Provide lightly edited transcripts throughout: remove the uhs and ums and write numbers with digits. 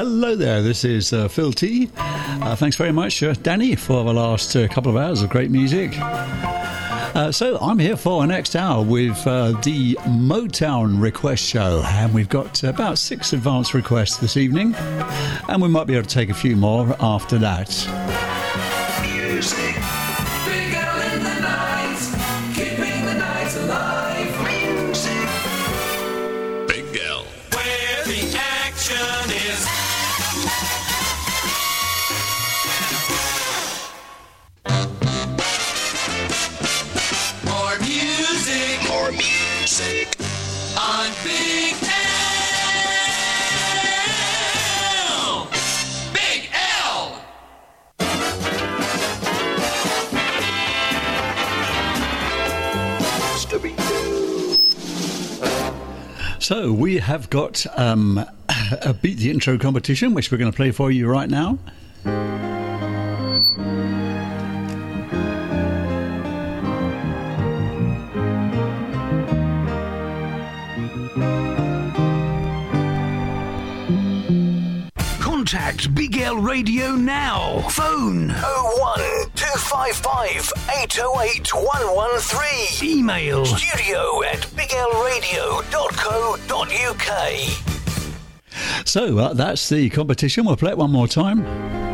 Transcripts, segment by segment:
Hello there, this is Phil T. Thanks very much, Danny, for the last couple of hours of great music. So I'm here for the next hour with the Motown request show, and we've got about 6 advance requests this evening, and we might be able to take a few more after that. Music. Big L in the night, keeping the night alive. Music. Big L. Where the action is. More music. More music. On Big L. Big L. So we have got a Beat the Intro competition, which we're going to play for you right now. Contact Big L Radio now. Phone 01255 808 113. Email studio@biglradio.co.uk. So that's the competition. We'll play it one more time.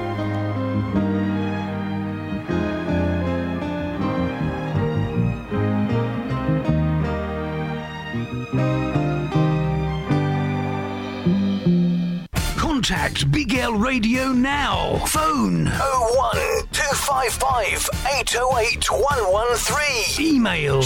Contact Big L Radio now. Phone 01255 808 113. Email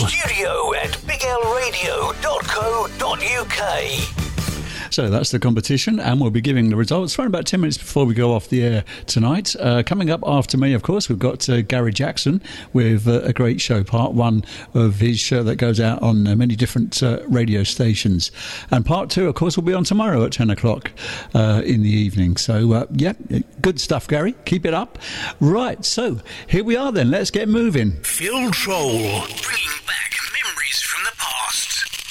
studio@biglradio.co.uk. So that's the competition, and we'll be giving the results around about 10 minutes before we go off the air tonight. Coming up after me, of course, we've got Gary Jackson with a great show, part 1 of his show that goes out on many different radio stations. And part 2, of course, will be on tomorrow at 10 o'clock in the evening. So, yeah, good stuff, Gary. Keep it up. Right, so here we are then. Let's get moving. Phil Troll. Bringing back memories from the past.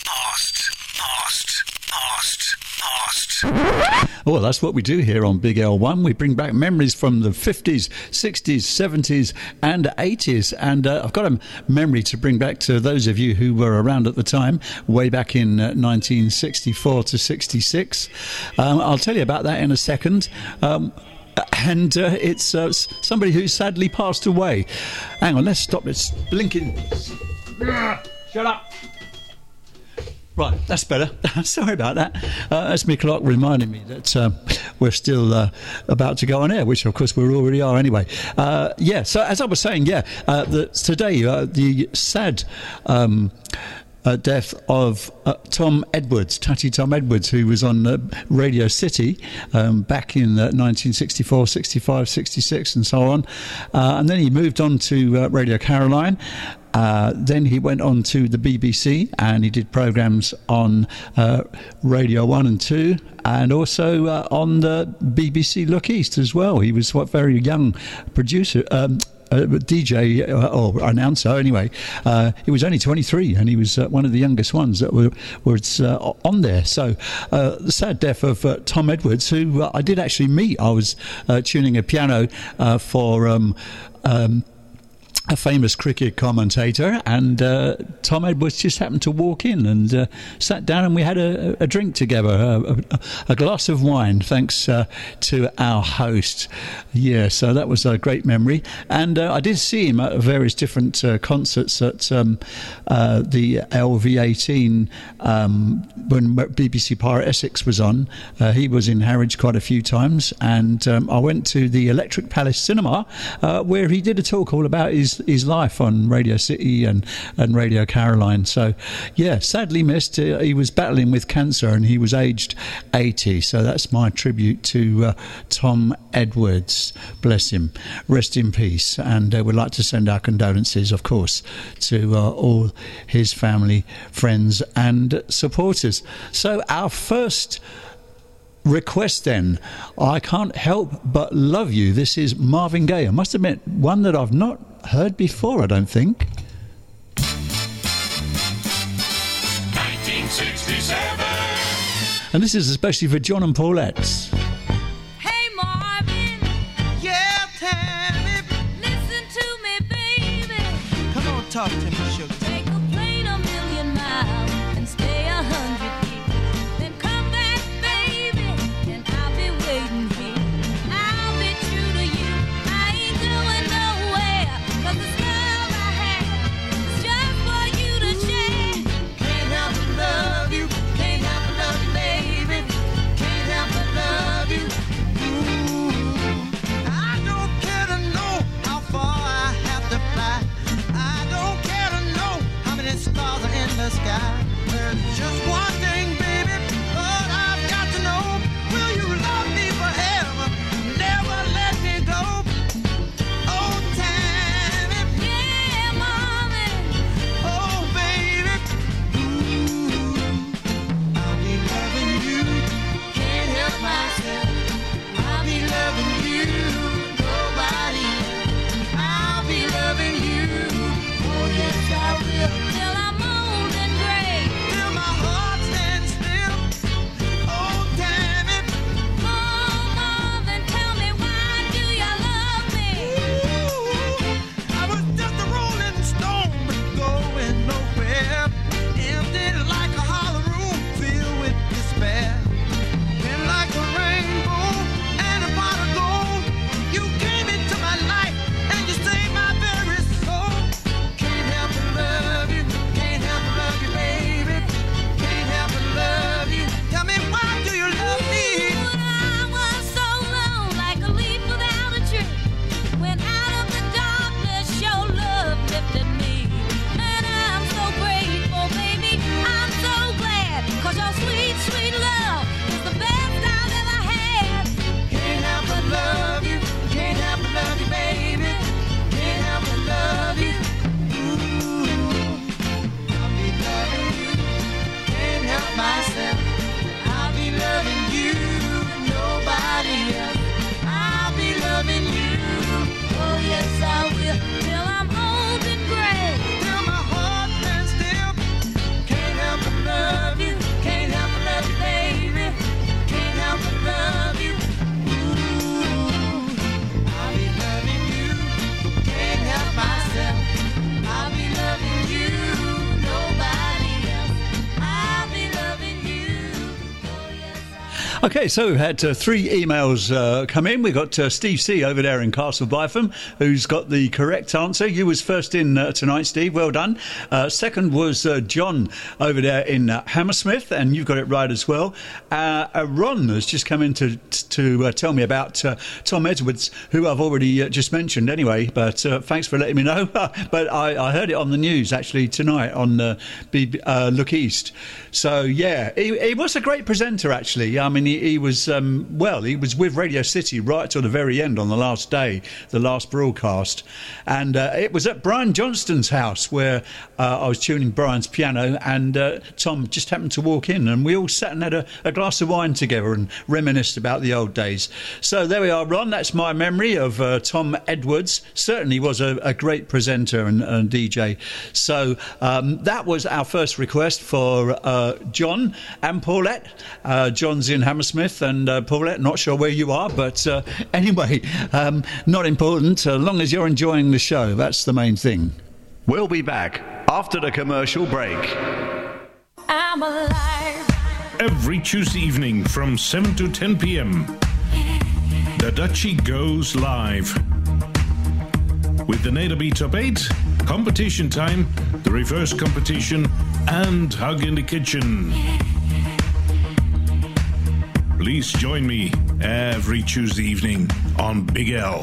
Well, that's what we do here on Big L1. We bring back memories from the 50s, 60s, 70s and 80s. And I've got a memory to bring back to those of you who were around at the time, way back in 1964 to 66. I'll tell you about that in a second. And it's somebody who sadly passed away. Hang on, let's stop this blinking. Shut up. Right, that's better. Sorry about that. That's me clock reminding me that we're still about to go on air, which of course we already are anyway. Yeah, so as I was saying, today the sad death of Tom Edwards, Tatty Tom Edwards, who was on Radio City back in 1964, 65, 66 and so on. And then he moved on to Radio Caroline. Then he went on to the BBC and he did programmes on Radio 1 and 2 and also on the BBC Look East as well. He was a very young producer, DJ or announcer anyway. He was only 23 and he was one of the youngest ones that was on there. So the sad death of Tom Edwards, who I did actually meet. I was tuning a piano for a famous cricket commentator, and Tom Edwards just happened to walk in and sat down and we had a drink together, a glass of wine, thanks to our host. Yeah, so that was a great memory. And I did see him at various different concerts at the LV18 when BBC Pirate Essex was on. He was in Harwich quite a few times, and I went to the Electric Palace Cinema where he did a talk all about his life on Radio City and Radio Caroline. So yeah, sadly missed. He was battling with cancer and he was aged 80, so that's my tribute to Tom Edwards. Bless him, rest in peace. And we'd like to send our condolences, of course, to all his family, friends and supporters. So our first request then, I Can't Help But Love You. This is Marvin Gaye. I must admit, one that I've not heard before, I don't think. 1967. And this is especially for John and Paulette. Talk to me, sugar. Take a plane 1,000,000 miles and stay 100 years. Then come back, baby, and I'll be waiting here. I'll be true to you. I ain't going nowhere. 'Cause this love I have is just for you to share. Can't help but love you. Can't help but love you, baby. Can't help but love you. I don't care to know how far I have to fly. I don't care to know how many stars are in the sky. There's just one thing, baby, but I've got to know. Will you love me forever? Never let me go. Oh, Tammy. Yeah, mommy. Oh, baby. Ooh, I'll be loving you. Can't help myself. I'll be loving you. Nobody else. I'll be loving you. Oh, yes, I will. Till I'm old and gray. Till my heart stands still. Oh, damn it. Oh, Marvin, tell me, why do you love me? Ooh, I was just a rolling stone, but going nowhere. Empty like a hollow room filled with despair. Been like a rainbow and a pot of gold. You came into my life and you saved my very soul. Can't help but love you. Can't help but love you, baby. Can't help but love you. Tell me, why do you love me? When I was so alone, like a leaf without a tree. When out of the darkness, your love lifted me. And I'm so grateful, baby. I'm so glad. 'Cause your sweet, sweet love is the best I've ever had. Can't help but love you. Can't help but love you, baby. Can't help but love you. Ooh, I'll be loving you. Can't help myself. I'll be loving you. Nobody else. I'll be loving you. Oh, yes, I will. Till I'm old and gray. Till my heart stands still. Can't help but love you. Can't help but love you, baby. Can't help but love you. Ooh, I'll be loving you. Can't help myself. I'll be loving you. Nobody else. I'll be loving you. Oh, yes, I Okay, so we've had 3 emails come in. We've got Steve C over there in Castle Bytham, who's got the correct answer. You was first in tonight, Steve. Well done. Second was John over there in Hammersmith, and you've got it right as well. Ron has just come in to tell me about Tom Edwards, who I've already just mentioned anyway, but thanks for letting me know. But I heard it on the news, actually, tonight on Look East. So, yeah, he was a great presenter, actually. I mean, he was, he was with Radio City right till the very end on the last day, the last broadcast. And it was at Brian Johnston's house where I was tuning Brian's piano, and Tom just happened to walk in, and we all sat and had a glass of wine together and reminisced about the old days. So there we are, Ron. That's my memory of Tom Edwards. Certainly was a great presenter and DJ. So that was our first request for John and Paulette. John's in Hammersmith, and Paulette, not sure where you are, but anyway, not important, as long as you're enjoying the show. That's the main thing. We'll be back after the commercial break. I'm alive. Every Tuesday evening from 7 to 10 p.m. The Dutchie goes live. With the Nederbeat Top 8, competition time, the reverse competition, and Hug in the Kitchen. Please join me every Tuesday evening on Big L.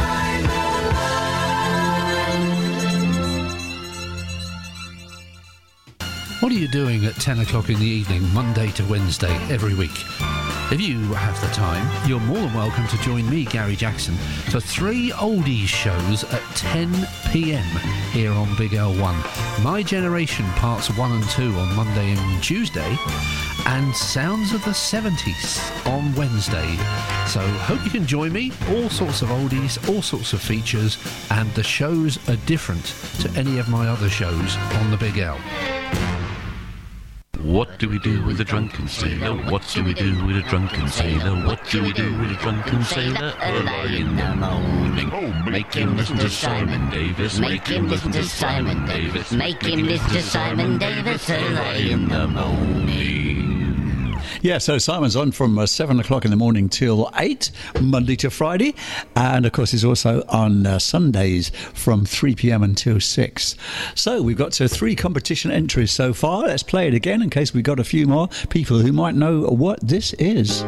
What are you doing at 10 o'clock in the evening, Monday to Wednesday, every week? If you have the time, you're more than welcome to join me, Gary Jackson, for 3 oldies shows at 10 p.m. here on Big L1. My Generation Parts 1 and 2 on Monday and Tuesday, and Sounds of the 70s on Wednesday. So hope you can join me. All sorts of oldies, all sorts of features, and the shows are different to any of my other shows on the Big L. What do we do with a drunken sailor? What do we do with a drunken sailor? What do we do with a drunken sailor? Early in the morning. Make him listen to Simon Davis. Make him listen to Simon Davis. Make him listen to Simon Davis. Early in the morning. Yeah, so Simon's on from 7 o'clock in the morning till 8, Monday to Friday. And, of course, he's also on Sundays from 3 p.m. until 6. So we've got 3 competition entries so far. Let's play it again in case we've got a few more people who might know what this is.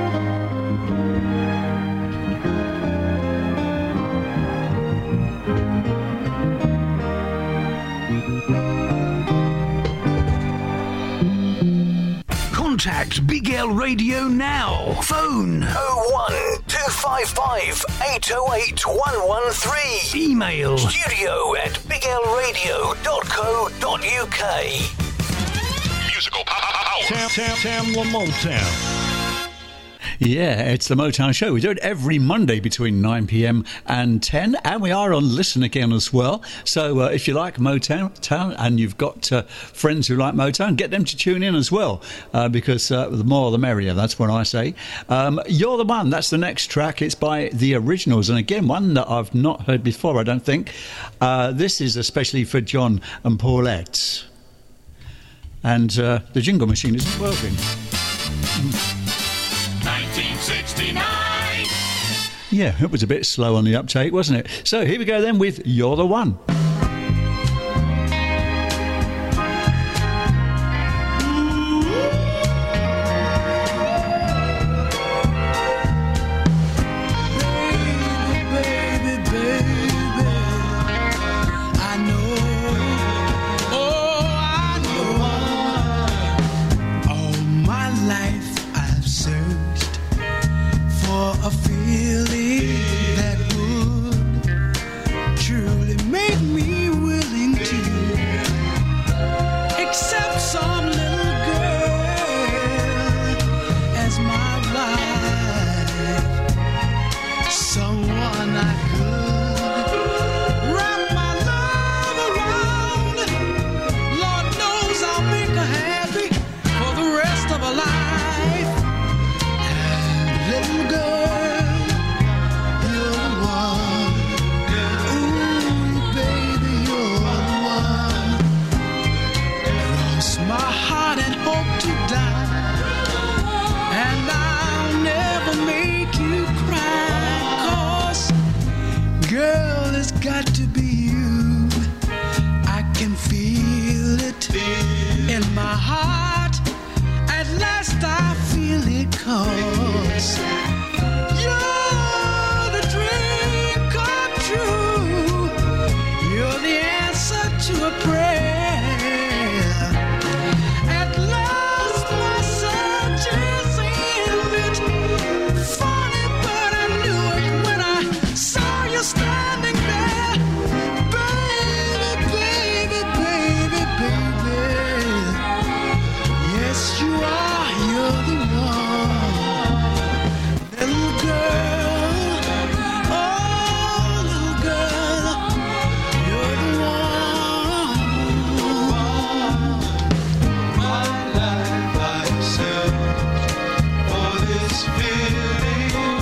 Contact Big L Radio now. Phone 01255 808 113. Email studio@biglradio.co.uk. Musical power. Tam Motown. Yeah, it's the Motown Show. We do it every Monday between 9 p.m. and 10, and we are on Listen Again as well. So if you like Motown and you've got friends who like Motown, get them to tune in as well, because the more the merrier, that's what I say. You're the One, that's the next track. It's by The Originals, and again, one that I've not heard before, I don't think. This is especially for John and Paulette. And the jingle machine isn't working. 1969. Yeah, it was a bit slow on the uptake, wasn't it? So here we go then with You're the One. A feeling that would truly make me willing to accept some little girl as my wife, someone I could wrap my love around. Lord knows I'll make her happy for the rest of her life. And little girl, my heart and hope to die, and I'll never make you cry, 'cause girl, it's got to be you. I can feel it in my heart, at last I feel it, 'cause you're the dream come true. You're the answer to a prayer. Standing there, baby, baby, baby, baby. Yes, you are, you're the one. Little girl, oh, little girl, you're the one. My life I search for this feeling.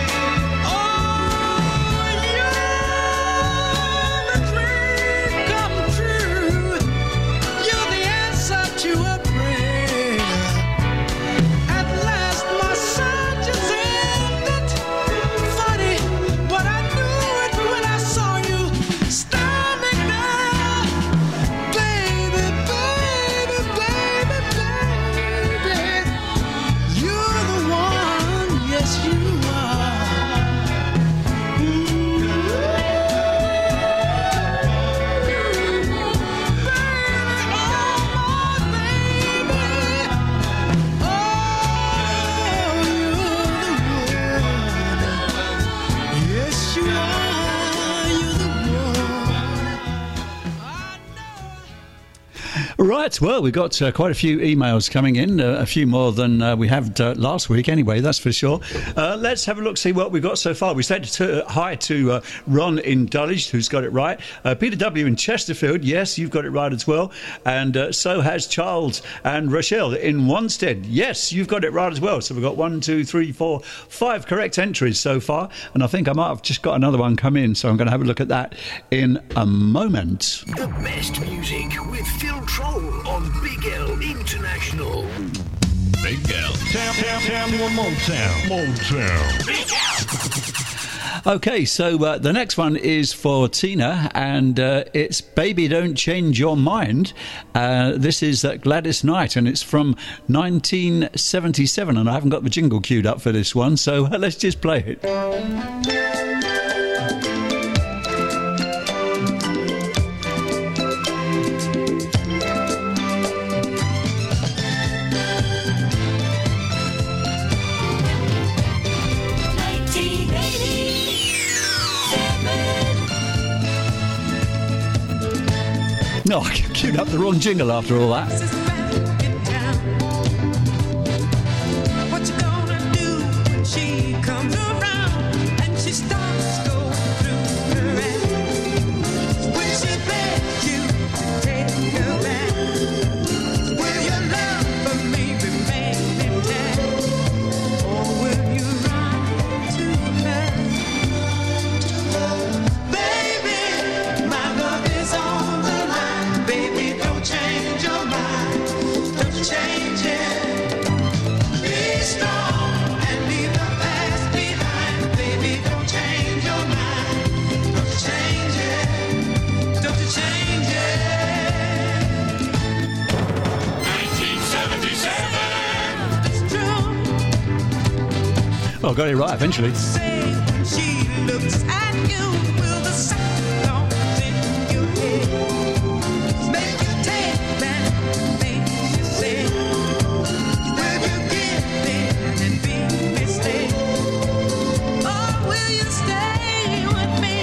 Come Right, well, we've got quite a few emails coming in, a few more than we had last week anyway, that's for sure. Let's have a look, see what we've got so far. We said hi to Ron in Dulwich, who's got it right. Peter W. in Chesterfield, yes, you've got it right as well. And so has Charles and Rochelle in Wanstead. Yes, you've got it right as well. So we've got 1, 2, 3, 4, 5 correct entries so far. And I think I might have just got another one come in, so I'm going to have a look at that in a moment. The best music with Phil Troll on Big L International. Big L. Town, Motown. Big L. Okay, so the next one is for Tina, and it's Baby Don't Change Your Mind. This is Gladys Knight, and it's from 1977, and I haven't got the jingle queued up for this one, so let's just play it. No, I queued up the wrong jingle after all that. What you gonna do when she comes around and she starts going through her act? Will she beg you to take her back? Will your love for me remain intact? Or will you run to her? Baby, my love is on the line. Baby, don't change your mind. Don't change it. Be strong and leave the past behind. Baby, don't change your mind. Don't change it. Don't you change it. 1977. It's true. Oh, got it right eventually. Say when she looks at you, will the sound in your head make you take that thing she said? Will you give in and be mistaken? Or will you stay with me?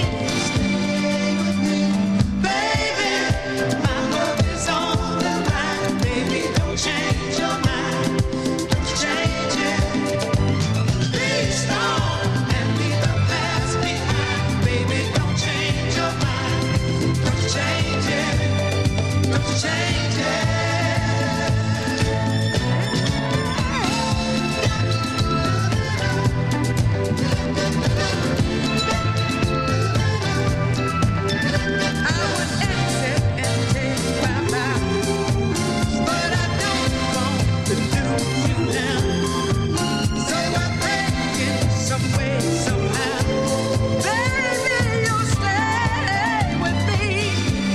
Baby, my love is on the line. Baby, don't change your mind. Don't change it. Be strong and leave the past behind. Baby, don't change your mind. Don't change it. Don't change it. I would exit and take my bow, but I don't want to lose you now. So I'm begging some way, somehow. Baby, you'll stay with me.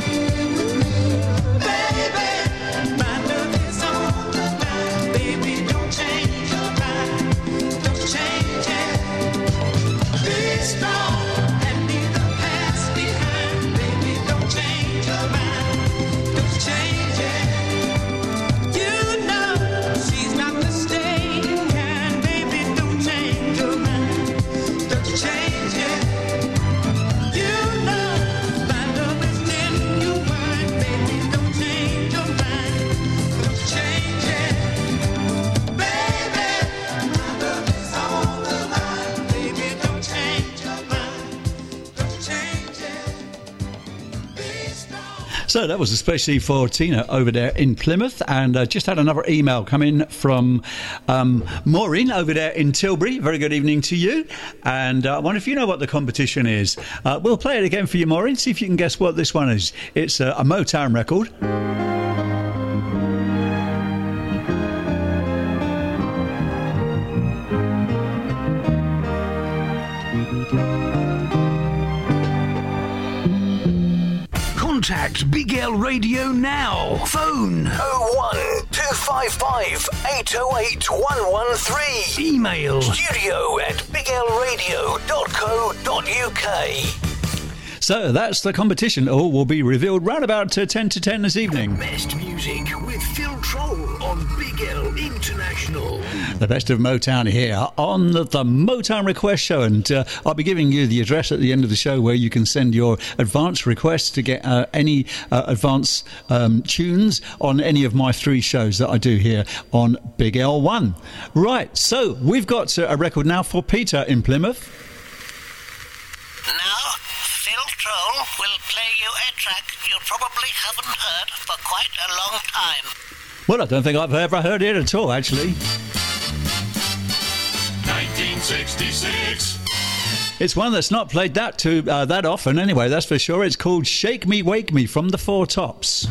Baby, my love is on the line. Baby, don't change your mind. Don't change it. Be strong and leave the past behind. Baby, don't change your mind. Don't change it. You know she's not mistaken. Baby, don't change your mind. Don't you change it. You know my love is genuine. Baby, don't change your mind. Don't you change it. Baby, my love is on the line. Baby, don't change your mind. Don't you change it. Be strong. So that was especially for Tina over there in Plymouth, and just had another email come in from Maureen over there in Tilbury. Very good evening to you, and I wonder if you know what the competition is. We'll play it again for you, Maureen, see if you can guess what this one is. It's a Motown record. Contact Big L Radio now. Phone 01255 808 113. Email Studio@biglradio.co.uk. So that's the competition. All will be revealed round about 10 to 10 this evening. Best music with Phil Troll on Big L International. The best of Motown here on the Motown Request Show, and I'll be giving you the address at the end of the show where you can send your advance requests to get any advance tunes on any of my 3 shows that I do here on Big L1. Right, so we've got a record now for Peter in Plymouth. Now, Phil Troll will play you a track you probably haven't heard for quite a long time. Well, I don't think I've ever heard it at all, actually. 1966. It's one that's not played that often anyway, that's for sure. It's called Shake Me, Wake Me from the Four Tops.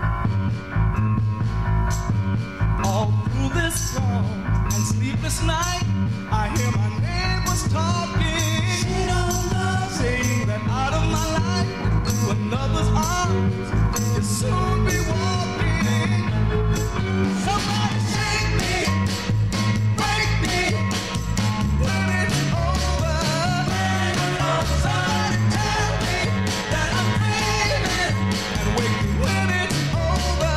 All through this storm and sleepless night, I hear my neighbors talking. She don't love, saying that out of my life, into another's arms, you'll soon be walking. Somebody shake me, wake me, when it's over. Somebody tell me that I'm dreaming, and wake me when it's over.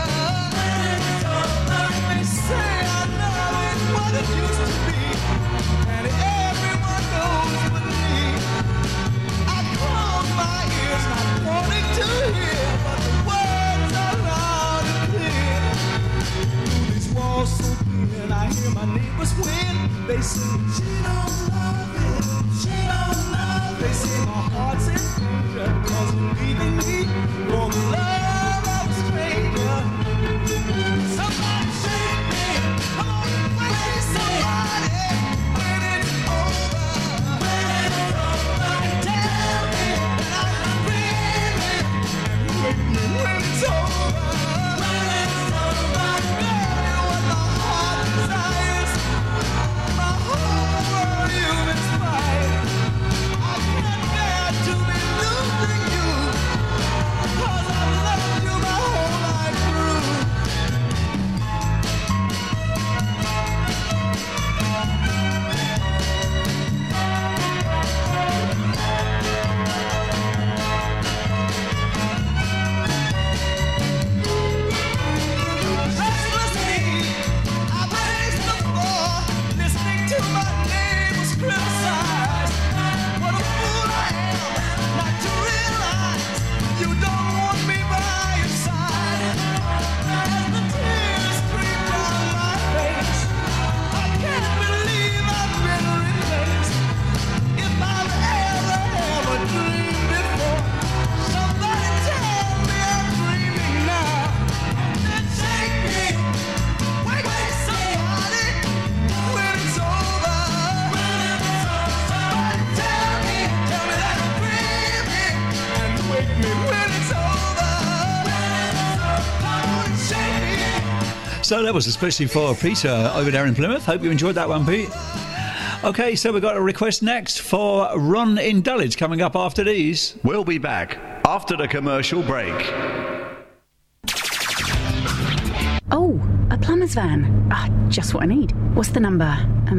They say I know it's what it used to be, and everyone knows but me. I close my ears, not wanting to hear, but the words are loud and clear. Through these walls so thin, I hear my neighbors win. They sing, she don't love it, she don't love it. They say my heart's in danger, 'cause you're leaving me for the love of a stranger. Somebody shake me, come on, wake me, somebody, when it's over. When it's over, tell me that I'm dreaming, and wake me when it's over. When it's over, girl, what my heart desires, my whole world you've inspired. I can't bear to be losing you, 'cause I've loved you my whole life through. Restlessly, I pace the floor, listening to my neighbors criticize. What a fool I am not to realize you don't want me by your side. As the tears stream down my face, I can't believe I've been replaced. If I've ever dreamed before, somebody tell me I'm dreaming now. Then shake me, wake me, somebody, when it's over. Somebody tell me that I'm dreaming, and wake me when it's over. Come on and shake me. So that was especially for Peter over there in Plymouth. Hope you enjoyed that one, Pete. Okay, so we've got a request next for Ron in Dulwich coming up after these. We'll be back after the commercial break. Oh, a plumber's van. Just what I need. What's the number?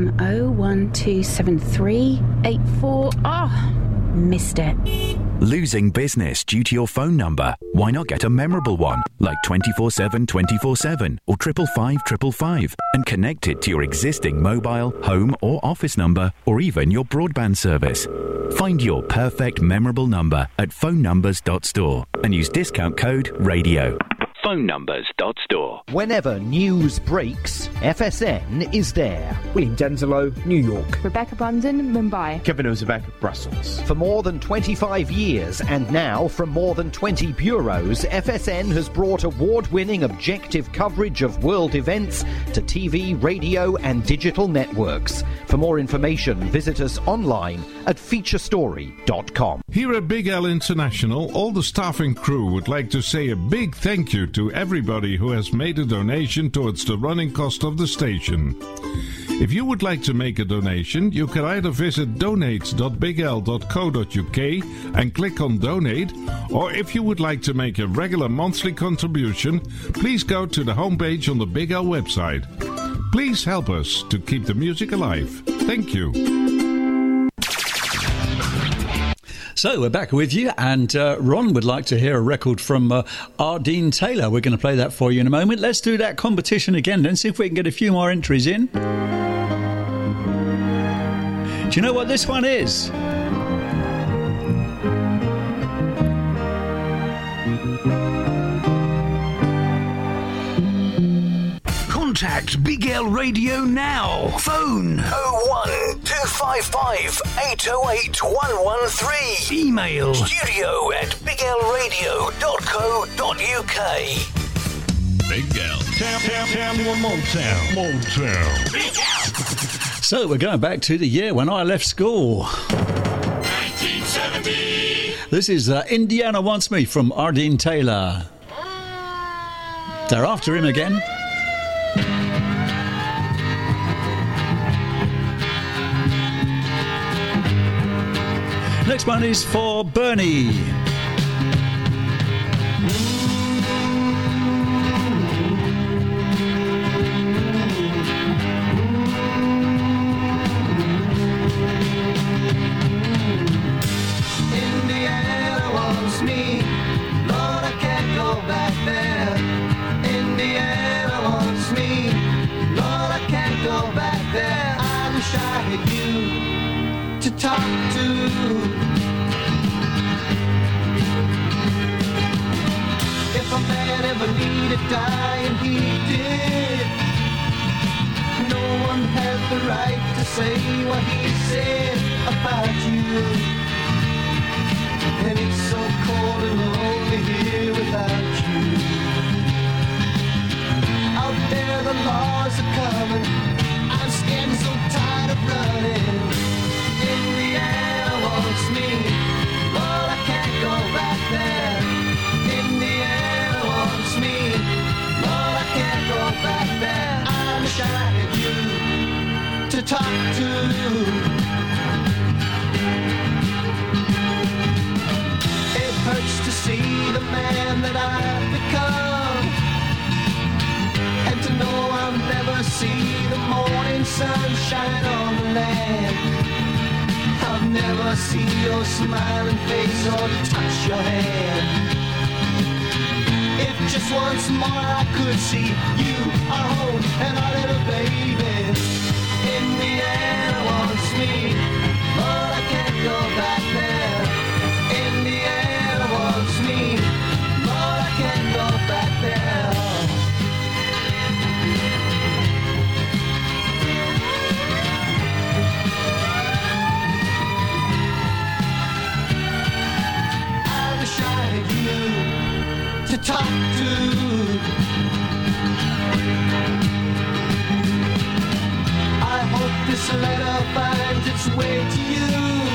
0127384. Missed it. Losing business due to your phone number? Why not get a memorable one, like 24/7 24/7 or 555 555, and connect it to your existing mobile, home or office number, or even your broadband service. Find your perfect memorable number at phonenumbers.store and use discount code RADIO. phonenumbers.store. Whenever news breaks, FSN is there. William Denzelo, New York. Rebecca Brandon, Mumbai. Kevin Ozebek, Brussels. For more than 25 years, and now from more than 20 bureaus, FSN has brought award-winning objective coverage of world events to TV, radio and digital networks. For more information, visit us online at featurestory.com. Here at Big L International, all the staff and crew would like to say a big thank you to everybody who has made a donation towards the running cost of the station. If you would like to make a donation, you can either visit donate.bigl.co.uk and click on donate, or if you would like to make a regular monthly contribution, please go to the homepage on the Big L website. Please help us to keep the music alive. Thank you. So we're back with you, and Ron would like to hear a record from Ardeen Taylor. We're going to play that for you in a moment. Let's do that competition again then, see if we can get a few more entries in. Do you know what this one is? Contact Big L Radio now. Phone 01255 808 113. Email studio@biglradio.co.uk. Big L. Town Motown. Big L. So we're going back to the year when I left school. 1970. This is Indiana Wants Me from Ardeen Taylor. They're after him again. Next one is for Bernie. Indiana wants me, Lord, I can't go back there. Indiana wants me, Lord, I can't go back there. I wish I had you to talk to. If a man ever needed dying, he did. No one had the right to say what he said about you. And it's so cold and lonely here without you. Out there the laws are coming, I'm scared and so tired of running. Indiana wants me, Lord, I can't go back there. Indiana wants me, Lord, I can't go back there. I wish I had you to talk to. It hurts to see the man that I've become, and to know I'll never see the morning sunshine on the land. I'll never see your smiling face or touch your hand. If just once more I could see you, our home, and our little baby. Indiana wants me, Lord, I can't go back there. Indiana wants me, Lord, I can't go back there. To talk to. I hope this letter finds its way to you.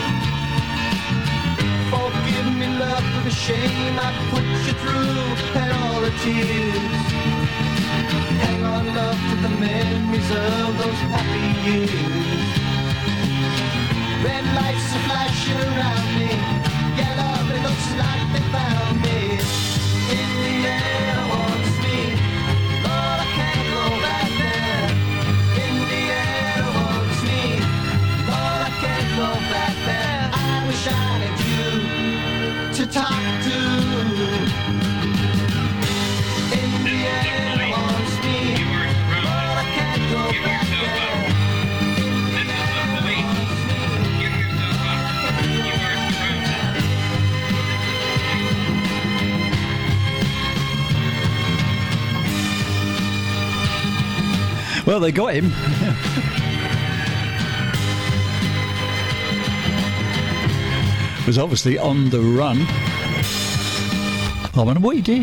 Forgive me, love, for the shame I put you through and all the tears. Hang on, love, to the memories of those happy years. Red lights are flashing around me. Yeah, love, it looks like they found me. Indiana wants me, Lord, I can't go back there. Indiana wants me, Lord, I can't go back there. I wish I had you to talk to. Indiana wants me, Lord, I can't go back there. Well, they got him. Was obviously on the run. I wonder what he did.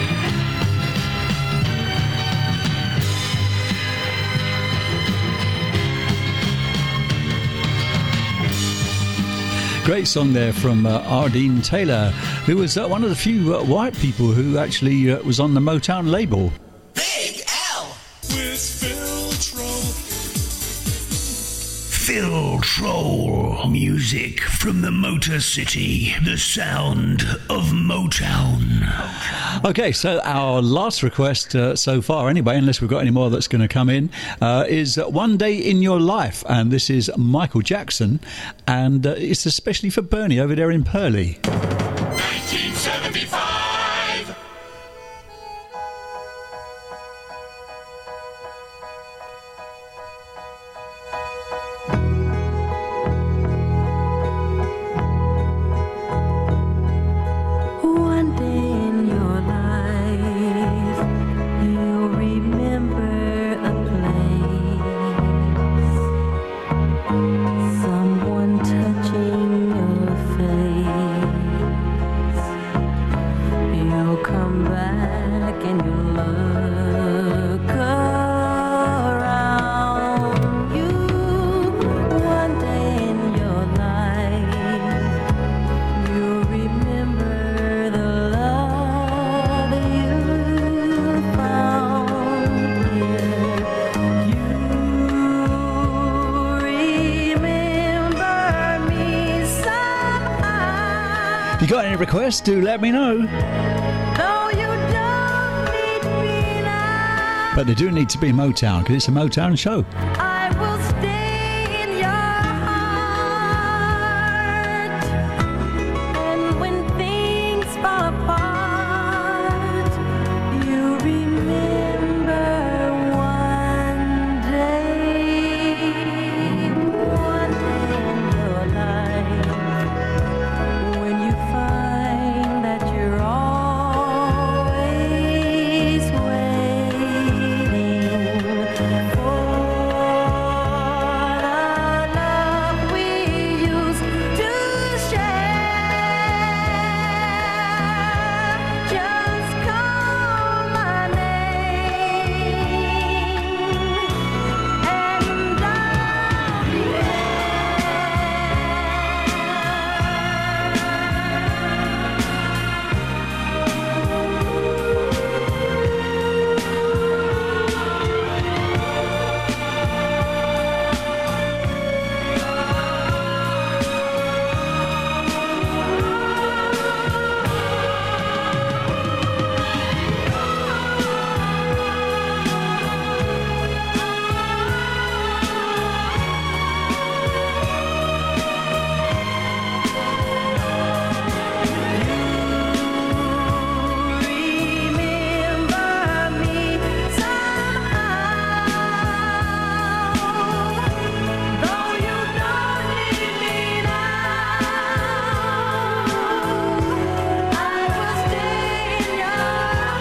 Great song there from Ardeen Taylor, who was one of the few white people who actually was on the Motown label. Phil Troll. Music from the Motor City. The sound of Motown. Okay, so our last request so far, anyway, unless we've got any more that's going to come in, is One Day in Your Life. And this is Michael Jackson. And it's especially for Bernie over there in Purley. 1975. One day in your life, you'll remember a place, someone touching your face. You'll come back and you'll look around you. One day in your life, you'll remember the love you found here. You remember me somehow. If you got any requests, do let me know. Though you don't need me now, But they do need to be Motown, because it's a Motown show. I will stay in your heart. And when things fall apart, you remember one day in your life, when you find that you're always waiting for the love we used to share. Just call my name and I'll be remember me somehow. Though you don't need me now, I will stay in your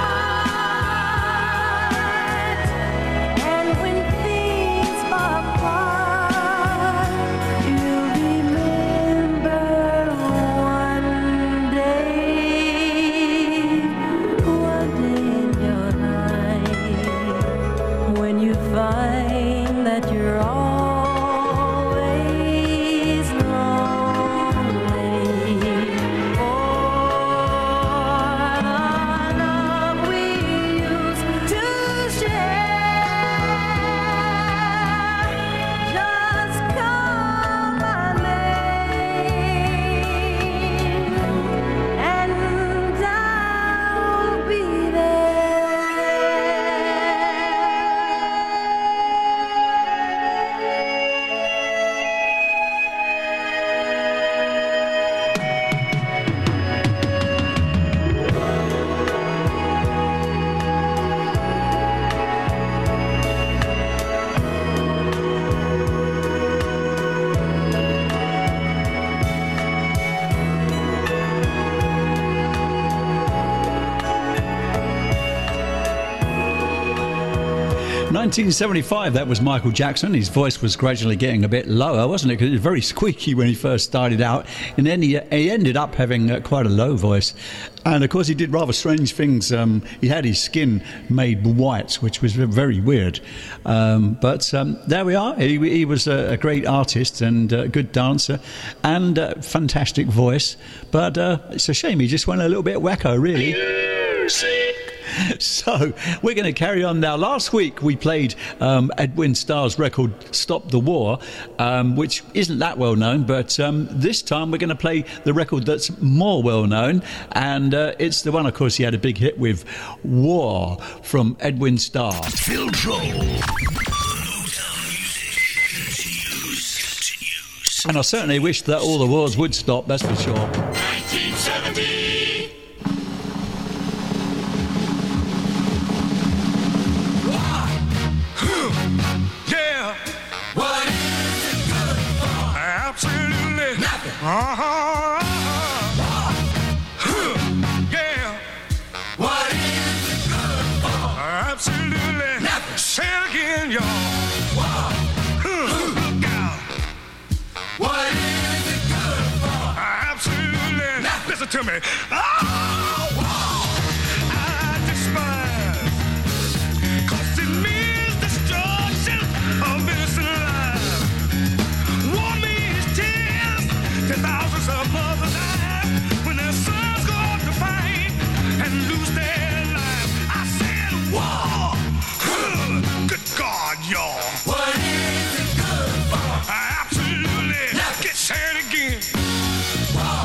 heart. And when things fall apart, you'll remember one day in your life, when you find that you're always lonely for the love we used to share. Just call my name and I'll be In 1975, that was Michael Jackson. His voice was gradually getting a bit lower, wasn't it? Because it was very squeaky when he first started out. And then he ended up having quite a low voice. And, of course, he did rather strange things. He had his skin made white, which was very weird. But there we are. He was a great artist and a good dancer and a fantastic voice. But it's a shame he just went a little bit wacko, really. Music. So we're going to carry on now. Last week we played Edwin Starr's record Stop the War, which isn't that well known, but this time we're going to play the record that's more well known, and it's the one, of course, he had a big hit with, War, from Edwin Starr. Phil Troll. And I certainly wish that all the wars would stop, that's for sure. 1970. Yeah. What is it good for? Absolutely nothing. Yeah. What is it good for? Absolutely nothing. Say it again, y'all. Look out. What is it good for? Absolutely nothing. Listen to me. I despise. 'Cause it means destruction of innocent lives. War means tears to thousands of mothers die when their sons go out to fight and lose their lives. I said war. Good God, y'all. What is it good for? Absolutely. Get said again. War.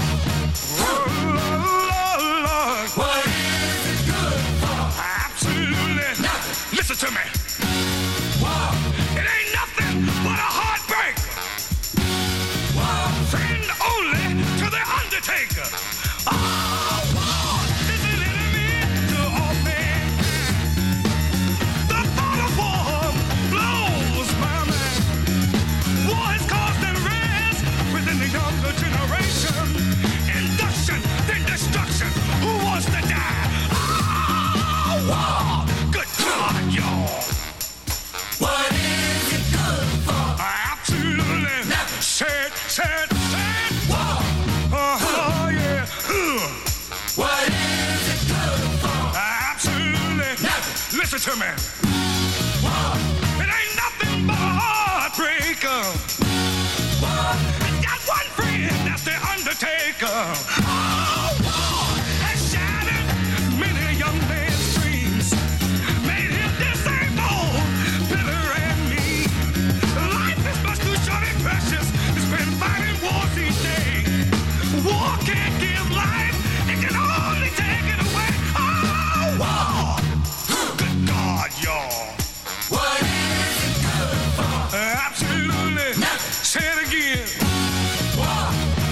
Lord. What is it good for? Absolutely. Nothing. Listen to me. War. It ain't nothing but a heartbreak. War. Friend only to the undertaker. Oh, war is an enemy to all mankind. The thought of war blows my mind. War has caused unrest within the younger generation. Induction, then destruction. Who wants to die? Oh, war. Good God, y'all. What is it good for? Absolutely nothing. Said. War. Oh, yeah. What is it good for? Absolutely nothing. Listen to me. War. It ain't nothing but a heartbreaker. War. I got one friend, that's the undertaker. Oh, war has shattered many young men's dreams. Made him disabled, bitter and mean. Life is much too short and precious to spend fighting wars each day. War can't give life, it can only take it away. Oh, war! Good God, y'all. What is it good for? Absolutely nothing. Say it again. War.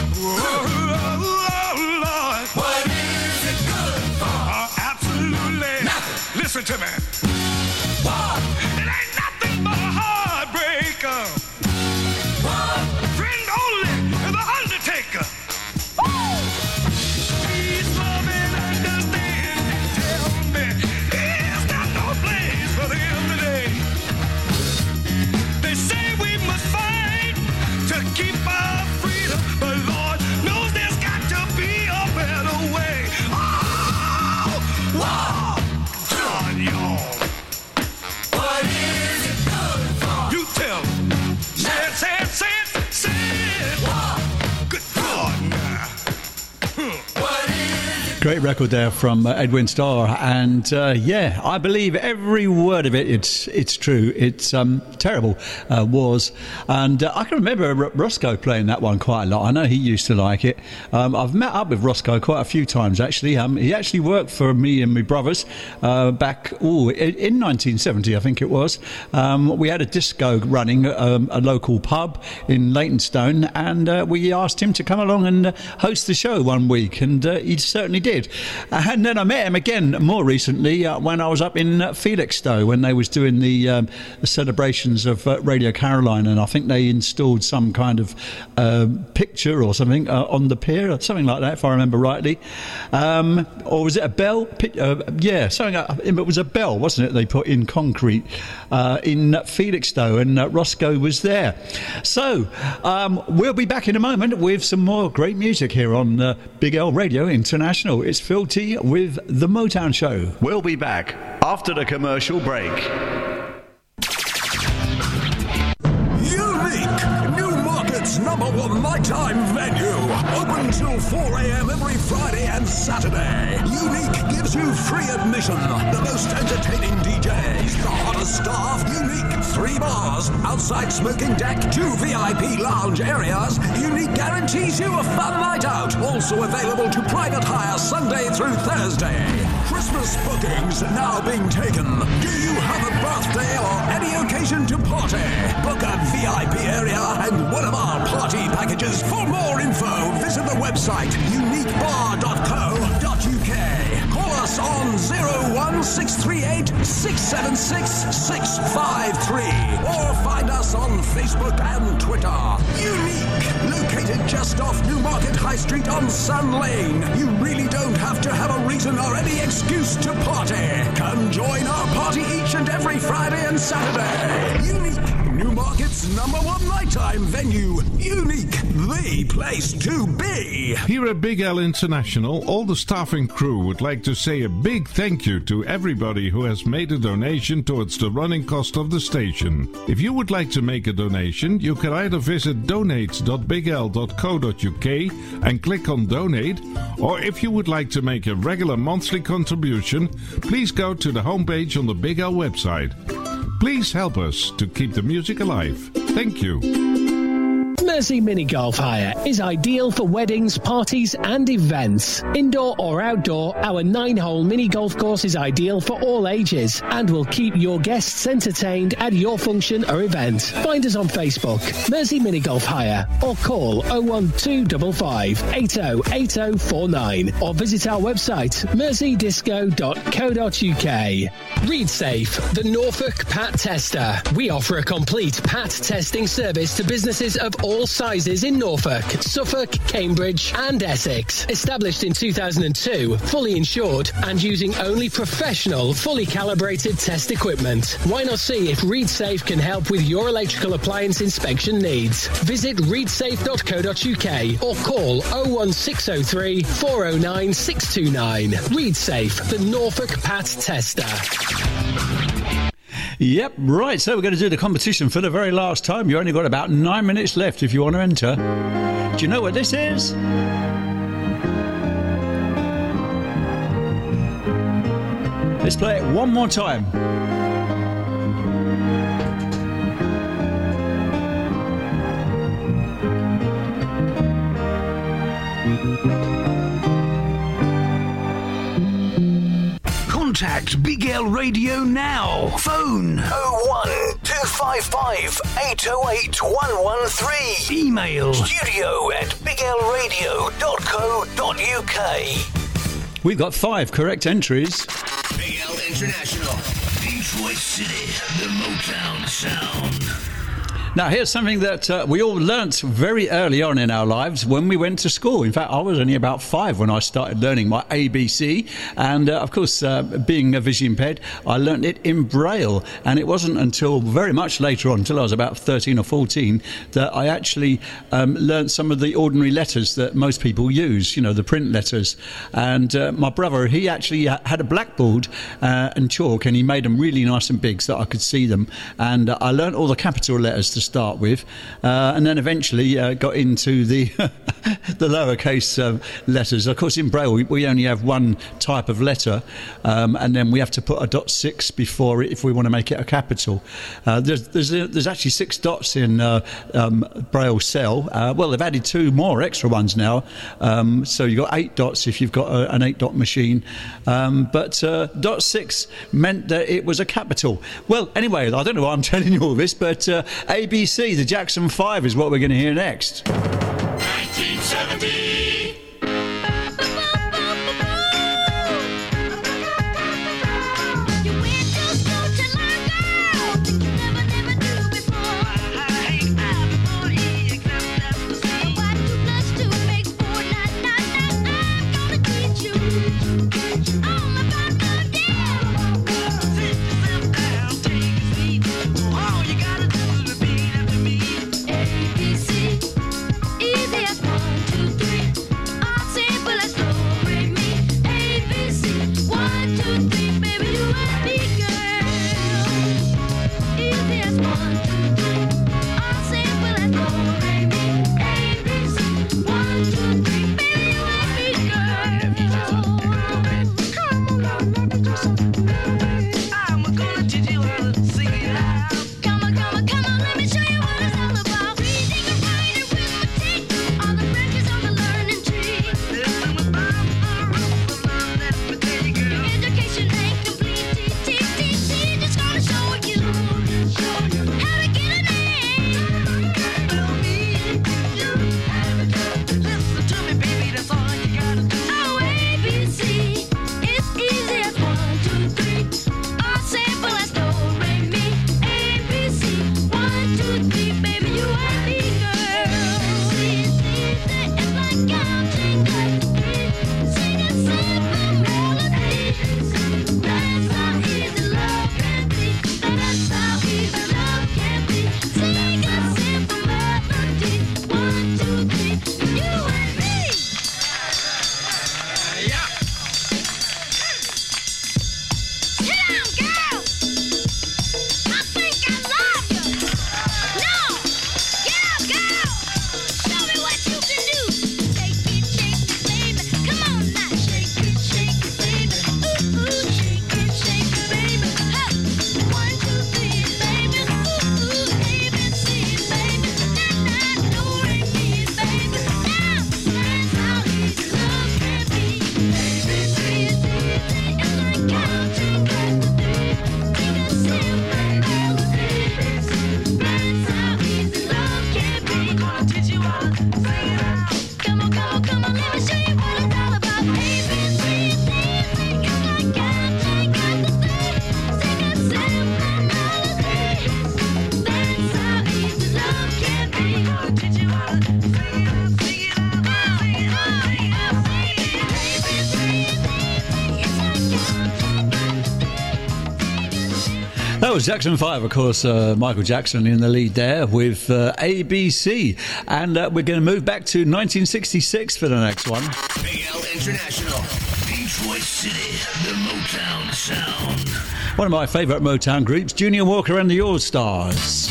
Lord. What is it good for? Absolutely nothing. Listen to me. War. It ain't nothing but a heartbreaker. War. Friend only to the undertaker. Please love and understand and tell me, is there no place for them today? They say we must fight to keep our freedom, but Lord knows there's got to be a better way. Oh, wow, God, y'all. What is it good for? You tell me. Say it. Wow. Good God, now. What is it? Great record there from Edwin Starr, and yeah, I believe every word of it. It's true. It's terrible wars, and I can remember Roscoe playing that one quite a lot. I know he used to like it. I've met up with Roscoe quite a few times actually. He actually worked for me and my brothers back in 1970, I think it was. We had a disco running a local pub in Leytonstone, and we asked him to come along and host the show one week, and he certainly did. And then I met him again more recently when I was up in Felixstowe when they was doing the celebrations of Radio Caroline, and I think they installed some kind of picture or something on the pier, or something like that, if I remember rightly. Or was it a bell? Yeah, something. It was a bell, wasn't it? They put in concrete in Felixstowe, and Roscoe was there. So we'll be back in a moment with some more great music here on Big L Radio International. It's Phil T with The Motown Show. We'll be back after the commercial break. Unique! Newmarket's #1 nighttime venue. Open till 4 a.m. every Friday and Saturday. Unique gives you free admission. The most entertaining DJs, the hottest staff, unique 3 bars, outside smoking deck, 2 VIP lounge areas, unique guarantees you a fun night out. Also available to private hire Sunday through Thursday. Christmas bookings now being taken. Do you have a birthday or any occasion to party? Book a VIP area and one of our party packages. For more info, visit the website uniquebar.co.uk. Call us on 01638 676 653 or find us on Facebook and Twitter. Unique, located just off Newmarket High Street on Sun Lane. You really don't have to have a reason or any excuse to party. Come join our party each and every Friday and Saturday. Unique, Newmarket's #1 nighttime venue. Unique, the place to be. Here at Big L International, all the staff and crew would like to say a big thank you to everybody who has made a donation towards the running cost of the station. If you would like to make a donation, you can either visit donate.bigl.co.uk and click on donate, or if you would like to make a regular monthly contribution, please go to the homepage on the Big L website. Please help us to keep the music alive. Thank you. Mersey Mini Golf Hire is ideal for weddings, parties and events. Indoor or outdoor, our 9-hole mini golf course is ideal for all ages and will keep your guests entertained at your function or event. Find us on Facebook, Mersey Mini Golf Hire, or call 01255 808049 or visit our website merseydisco.co.uk. ReadSafe, the Norfolk Pat Tester. We offer a complete Pat testing service to businesses of all sizes in Norfolk, Suffolk, Cambridge and Essex. Established in 2002, fully insured and using only professional, fully calibrated test equipment. Why not see if ReadSafe can help with your electrical appliance inspection needs? Visit readsafe.co.uk or call 01603 409 629. ReadSafe, the Norfolk Pat Tester. Yep, right. So we're going to do the competition for the very last time. You only got about 9 minutes left if you want to enter. Do you know what this is? Let's play it one more time. Contact Big L Radio now. Phone 01255 808 113. Email studio@biglradio.co.uk. We've got 5 correct entries. Big L International, Detroit City, the Motown sound. Now, here's something that we all learnt very early on in our lives when we went to school. In fact, I was only about 5 when I started learning my ABC. And, of course, being a vision impaired, I learnt it in Braille. And it wasn't until very much later on, until I was about 13 or 14, that I actually learnt some of the ordinary letters that most people use, you know, the print letters. And my brother, he actually had a blackboard and chalk, and he made them really nice and big so that I could see them. And I learnt all the capital letters to start with, and then eventually got into the the lowercase letters. Of course, in Braille we only have one type of letter, and then we have to put a .6 before it if we want to make it a capital. There's actually 6 dots in Braille cell. Well, they've added 2 more extra ones now, so you've got 8 dots if you've got an 8-dot machine, but .6 meant that it was a capital. Well, anyway, I don't know why I'm telling you all this, but ABC, the Jackson 5 is what we're going to hear next. 1970. Easy as 1, 2, 3. I'm gonna teach you how to sing it out. Come on, come on, come on, let me show you what it's all about. Reading and writing, arithmetic, all the branches on the learning tree. Listen with Bob, learn everything, girl. Education ain't complete. Just gonna show you how to get an A. Listen to me, baby, that's all you gotta do. Oh, ABC, it's easy as 1, 2, 3. Or simple as do, re, mi. ABC, 1, 2, 3, baby, you and me, girl. It's like counting like 3, singing simple melodies. That's how easy love can be. That's how easy love can be. Sing a simple melody. 1, 2, 3, you and me. Sit down, girl. I think I love you. No, get up, girl. Show me what you can do. Shake it, baby. Come on now, shake it, baby. Ooh, ooh, shake it, baby. Huh. 1, 2, 3, baby. Ooh, ooh, ABC, baby. Do, re, mi, baby. Now, that's how easy love can be. ABC, it's like counting back to 3. Sing a simple melody. That's how easy love can be. I'm gonna teach you how to sing it out. Come on, come on, come on, let me show you what it's all about. ABC, it's like counting back to 3. Sing a simple melody. That's how easy love can be. I'm gonna teach you how to sing it out, sing it out, sing it out, sing it out, sing it out. That was Jackson 5, of course, Michael Jackson in the lead there with ABC. And we're going to move back to 1966 for the next one. Big L International. Detroit City, the Motown sound. One of my favourite Motown groups, Junior Walker and the All-Stars.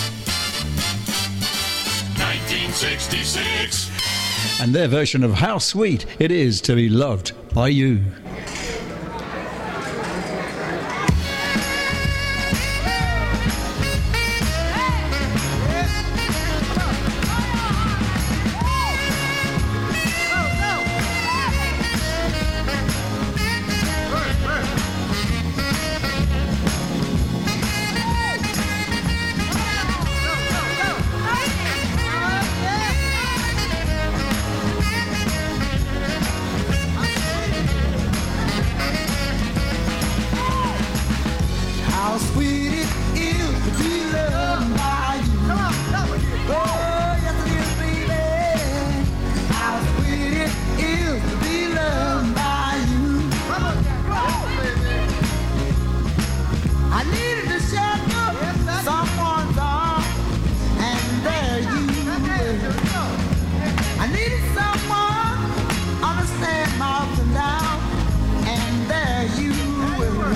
1966. And their version of How Sweet It Is to Be Loved by You. How sweet it is to be loved by you. Oh, yes it is, baby. How sweet it is to be loved by you. I needed to shelter someone's arms, and there you were. I needed someone understand my ups and downs, and there you were.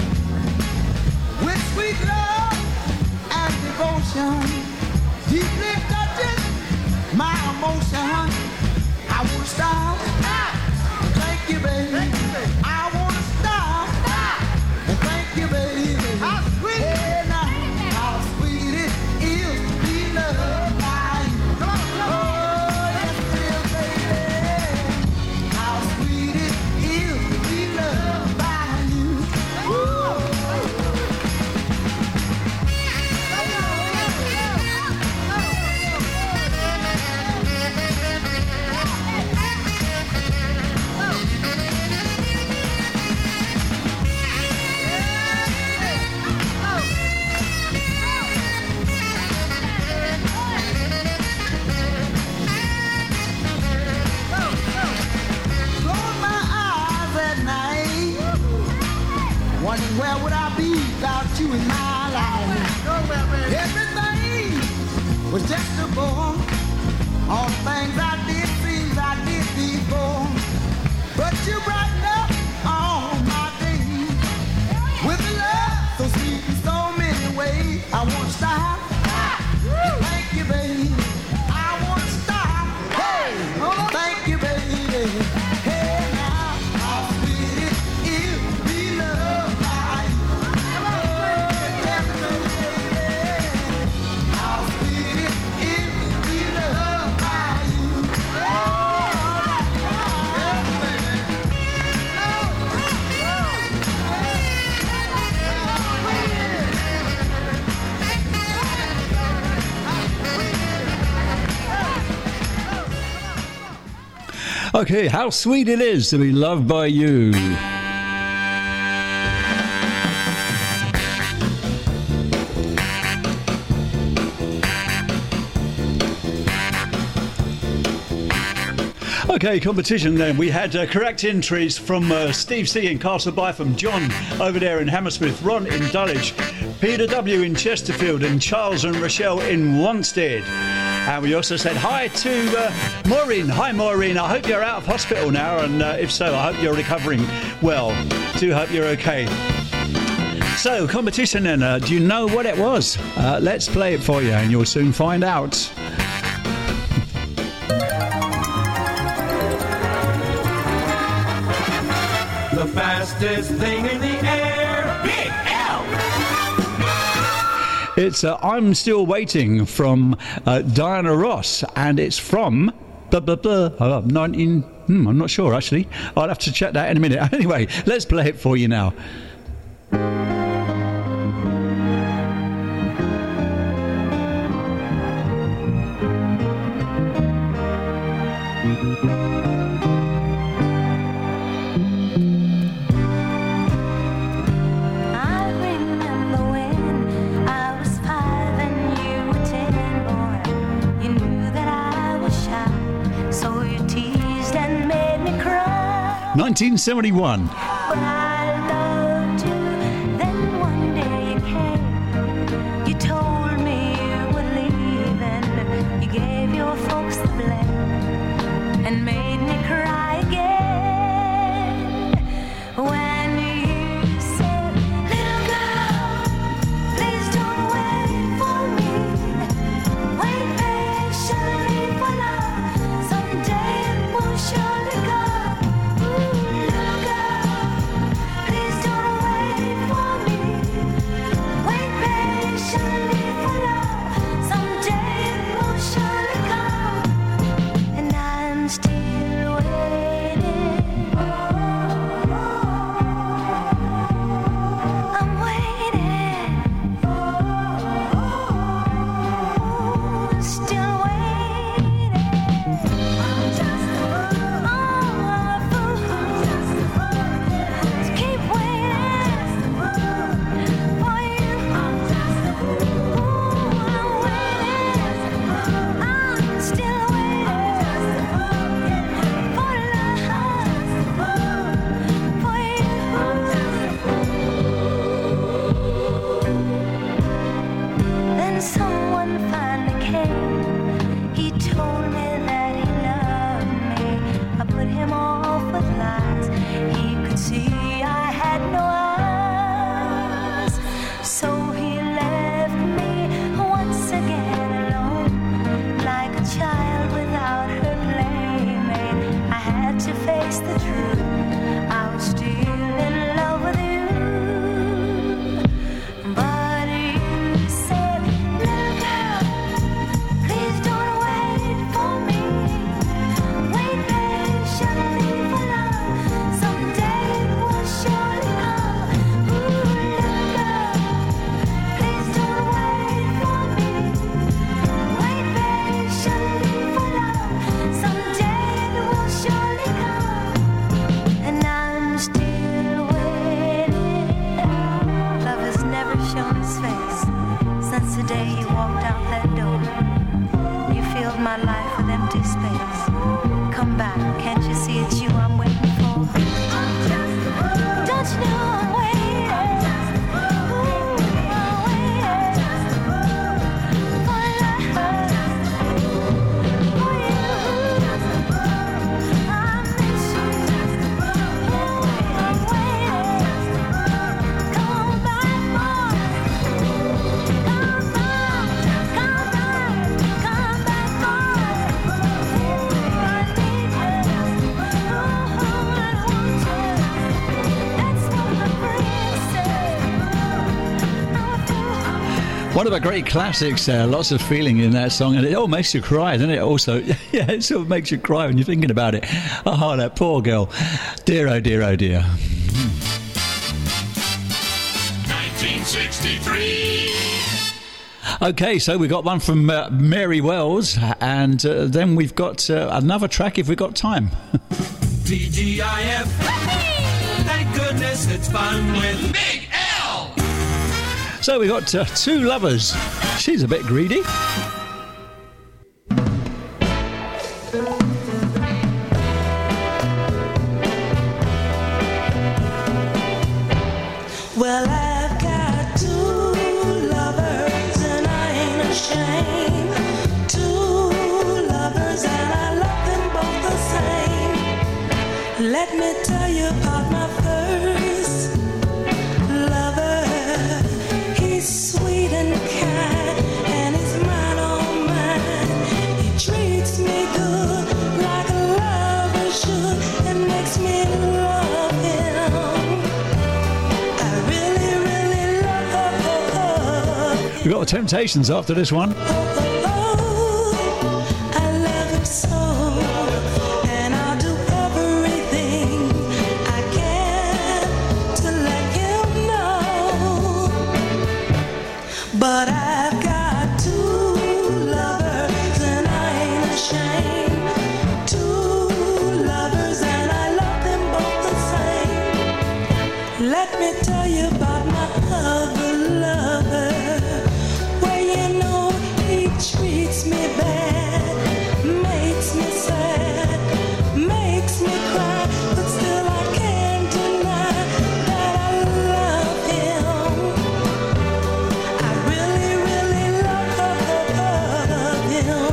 With sweet love and devotion, deeply touching my emotion. I won't stop. Thank you, baby. I won't stop. Thank you, baby. How sweet, hey, now, how sweet it is to be loved by you. Oh, yes it is, baby. How sweet it is to be loved by you. Ooh. Close my eyes at night, wondering where would I be without you in my life. Everything was just a bore. All the things I did, things I did before. But you brighten up all my days with love so sweet in so many ways. I won't stop. Thank you, baby. I won't stop. Hey, thank you, baby. Hey, now, how sweet it is to be loved. Okay, how sweet it is to be loved by you. Okay, competition then. We had correct entries from Steve C in Castleby, from John over there in Hammersmith, Ron in Dulwich, Peter W in Chesterfield, and Charles and Rochelle in Wanstead. And we also said hi to Maureen. Hi, Maureen. I hope you're out of hospital now, and if so, I hope you're recovering well. Do hope you're okay. So, competition then. Do you know what it was? Let's play it for you, and you'll soon find out. The fastest thing in the air, Big L. It's I'm Still Waiting from Diana Ross, and it's from 19... I'm not sure, actually. I'll have to check that in a minute. Anyway, let's play it for you now. Cry. 1971. But I loved you. Then one day you came. You told me you were leaving. You gave your folks the blame and made me cry again. When you said, little girl, please don't wait for me. Wait patiently for love. Someday it will surely come. One of the great classics, lots of feeling in that song, and it all makes you cry, doesn't it? Also, yeah, it sort of makes you cry when you're thinking about it. Oh, that poor girl. Dear, oh dear, oh dear. 1963. Okay, so we got one from Mary Wells, and then we've got another track if we've got time. TGIF. Thank goodness it's fun with Big L. So we got Two Lovers. She's a bit greedy. Well, I've got two lovers and I ain't ashamed. Two lovers and I love them both the same. Let me tell you about my first lover. He's sweet and kind and he's mine, oh mine. He treats me good like a lover should and makes me love him. We've got the Temptations after this one. I love him so, and I'll do everything I can to let him know. But I've got two lovers and I ain't ashamed. Two lovers and I love them both the same. Let me tell you about my other lover. Treats me bad, makes me sad, makes me cry, but still I can't deny that I love him. I really, really love him.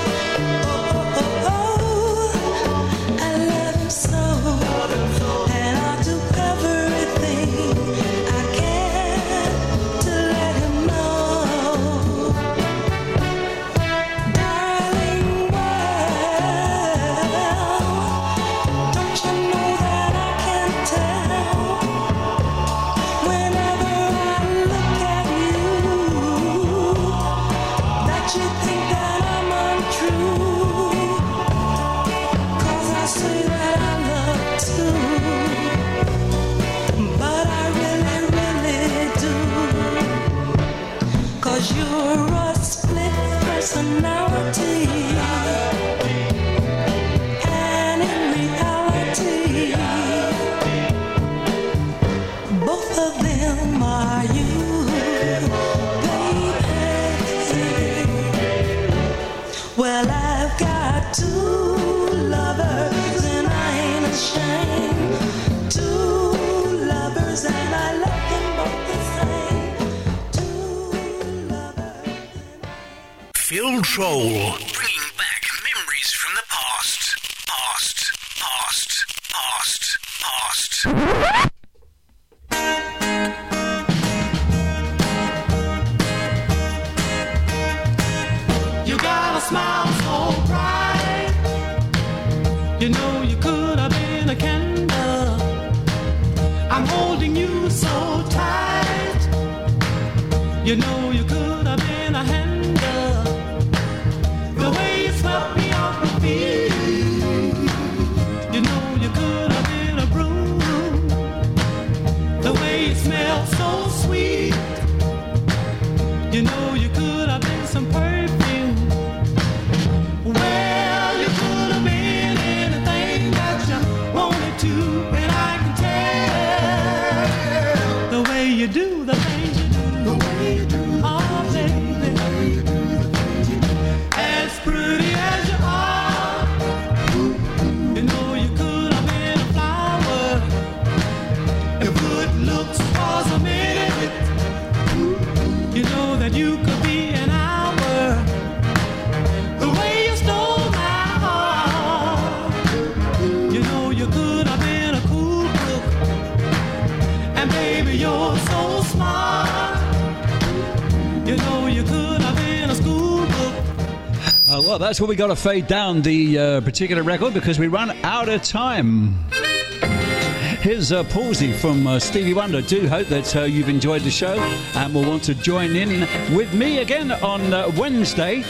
I love him so, and I'll do everything I can to let him know. You're a split personality, and in reality, both of them are you, baby. Well, I've got two lovers and I ain't ashamed. Two lovers and I love them both the same. Phil Troll, bringing back memories from the past. You got a smile so bright. You know you could have been a candle. I'm holding you so tight. You know you could have been a handle. The way you swept me off my feet. You know you could have been a broom. The way you smell so sweet. You know you could have been some perfume. Well, you could have been anything that you wanted to, and I can tell the way you do the things you do. The way you do. Oh, baby. As pretty as you are, you know you could have been a flower. If good looks was a minute, you know that you could be an hour. The way you stole my heart, you know you could have been a cool book. And baby, you're so smart. You know you could have been a school book. Well, that's what we got to fade down the particular record because we run out of time. Here's Palsy from Stevie Wonder. Do hope that you've enjoyed the show and will want to join in with me again on Wednesday.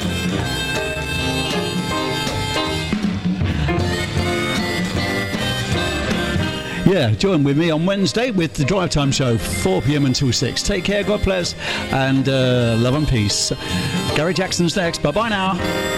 Yeah, join with me on Wednesday with the Drive Time Show, 4 p.m. until 6. Take care, God bless, and love and peace. Gary Jackson's next. Bye-bye now.